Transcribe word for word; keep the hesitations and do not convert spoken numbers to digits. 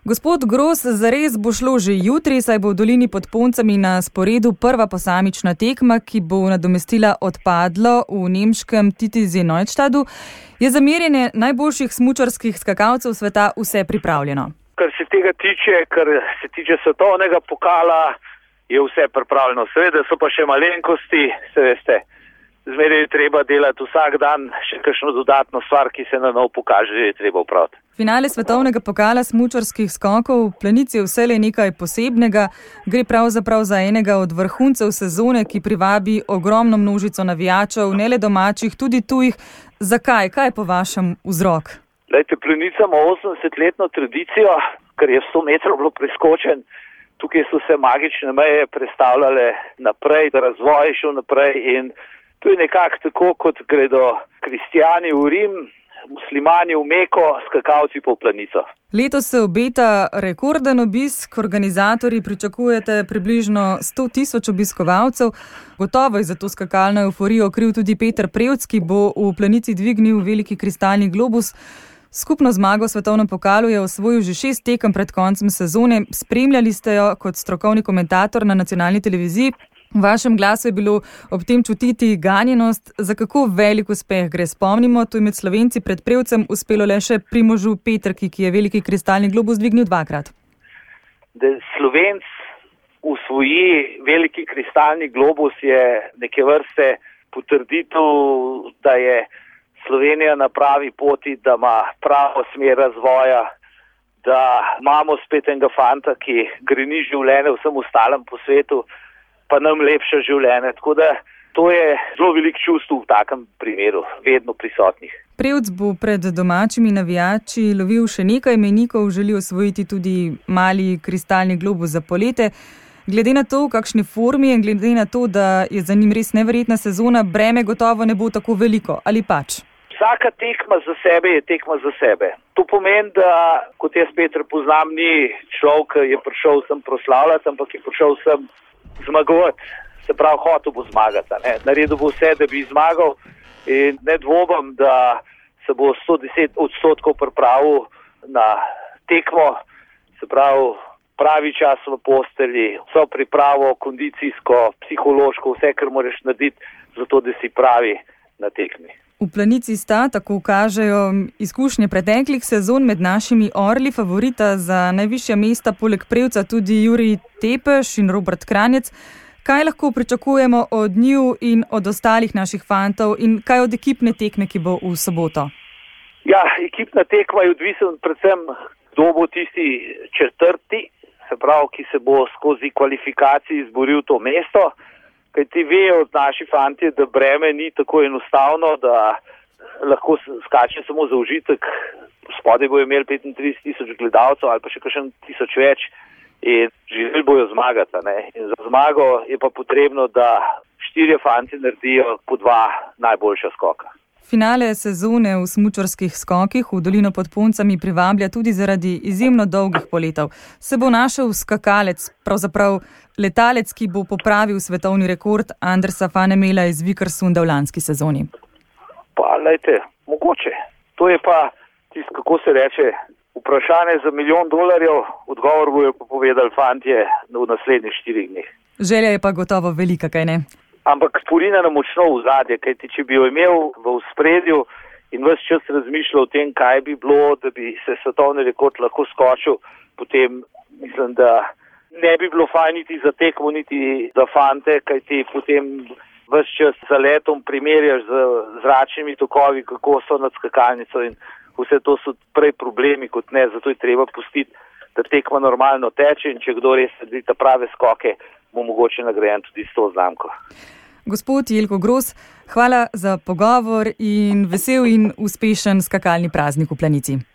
Gospod Gros, zares bo šlo že jutri, saj bo v dolini pod Poncami na sporedu prva posamična tekma, ki bo nadomestila odpadlo v nemškem Titisee-Neustadt. Je za merjenje najboljših smučarskih skakalcev sveta vse pripravljeno? Kar se tega tiče, kar se tiče svetovnega pokala, je vse pripravljeno. Seveda so pa še malenkosti, se veste. Zmeraj je treba delati vsak dan še kakšno dodatno stvar, ki se na nov pokaže, je treba upraviti. Finale svetovnega pokala smučarskih skokov v planici je vselej nekaj posebnega. Gre pravzaprav za enega od vrhuncev sezone, ki privabi ogromno množico navijačev, ne le domačih, tudi tujih. Zakaj? Kaj je po vašem vzrok? Lejte, Planica ima osemdesetletno tradicijo, ker je sto metrov bilo preskočen. Tukaj so se magične meje prestavljale naprej, razvoj je šel naprej in to je nekako tako, kot gredo kristijani v Rim, muslimani v Meko, skakalci po Planico. Letos se obeta rekorden obisk, organizatorji pričakujete približno sto tisoč obiskovalcev. Gotovo je za to skakalno euforijo kriv tudi Peter Prevc, ki bo v Planici dvignil veliki kristalni globus. Skupno zmago v svetovnem pokalu je osvojil že šest tekem pred koncem sezone. Spremljali ste jo kot strokovni komentator na nacionalni televiziji. V vašem glasu je bilo ob tem čutiti ganjenost. Za kako velik uspeh gre? Spomnimo, tu je med Slovenci pred Prevcem uspelo le še Primožu Petrki, ki je veliki kristalni globus dvignil dvakrat. Da Slovenc usvoji veliki kristalni globus je neke vrste potrditev, da je Slovenija na pravi poti, da ima pravo smer razvoja, da imamo spet enega fanta, ki greni življenje vsem ostalim po svetu, pa nam lepše življenje. Tako da to je zelo veliko čustev v takem primeru, vedno prisotnih. Prevc bo pred domačimi navijači lovil še nekaj mejnikov, želi osvojiti tudi mali kristalni globus za polete. Glede na to, v kakšni formi in glede na to, da je za njim res neverjetna sezona, breme gotovo ne bo tako veliko, ali pač? Vsaka tekma za sebe je tekma za sebe. To pomeni, da kot jaz Peter poznam, ni človek, ki je prišel sem proslavljati, ampak je prišel sem zmagovati. Se pravi, hotel bo zmagati. Ne? Naredil bo vse, da bi zmagal in ne dvomim, da se bo sto deset odstotkov pripravil na tekmo. Se pravi, pravi čas v postelji, vso pripravo, kondicijsko, psihološko, vse, kar moraš narediti, zato da si pravi na tekmi. V Planici sta, tako kažejo izkušnje preteklih sezon, med našimi orli favorita za najvišja mesta poleg Prevca tudi Jurij Tepeš in Robert Kranjec. Kaj lahko pričakujemo od njiju in od ostalih naših fantov in kaj od ekipne tekme, ki bo v soboto? Ja, ekipna tekma je odvisen predvsem, kdo bo tisti četrti, se pravi, ki se bo skozi kvalifikacije izboril to mesto. Kaj ti vejo od naši fantje, da breme ni tako enostavno, da lahko skače samo za užitek. Spodaj bojo imeli petintrideset tisoč gledalcev ali pa še kakšen tisoč več in želeli bojo zmagati. Ne? In za zmago je pa potrebno, da štirje fanti naredijo po dva najboljša skoka. Finale sezone v smučarskih skokih v dolino pod Poncami privablja tudi zaradi izjemno dolgih poletov. Se bo našel skakalec, pravzaprav letalec, ki bo popravil svetovni rekord Andersa Fanemela iz Vikersunda v lanski sezoni? Pa, lejte, mogoče. To je pa tisto, kako se reče, vprašanje za milijon dolarjev, odgovor bojo pa povedali fantje v naslednjih štirih dneh. Želja je pa gotovo velika, kaj ne? Ampak porina nam močno v zadje, kajti če bi jo imel v ospredju in ves čas razmišljal o tem, kaj bi bilo, da bi se svetovni rekord lahko skočil, potem mislim, da ne bi bilo fajn niti za tekmo, niti za fante, kajti potem ves čas za letom primerjaš z zračnimi tokovi, kako so nad skakalnico in vse to so prej problemi kot ne, zato je treba pustiti, da tekma normalno teče in če kdo res naredi ta prave skoke, bo mogoče nagrajen tudi s to znamko. Gospod Jelko Gros, hvala za pogovor in vesel in uspešen skakalni praznik v Planici.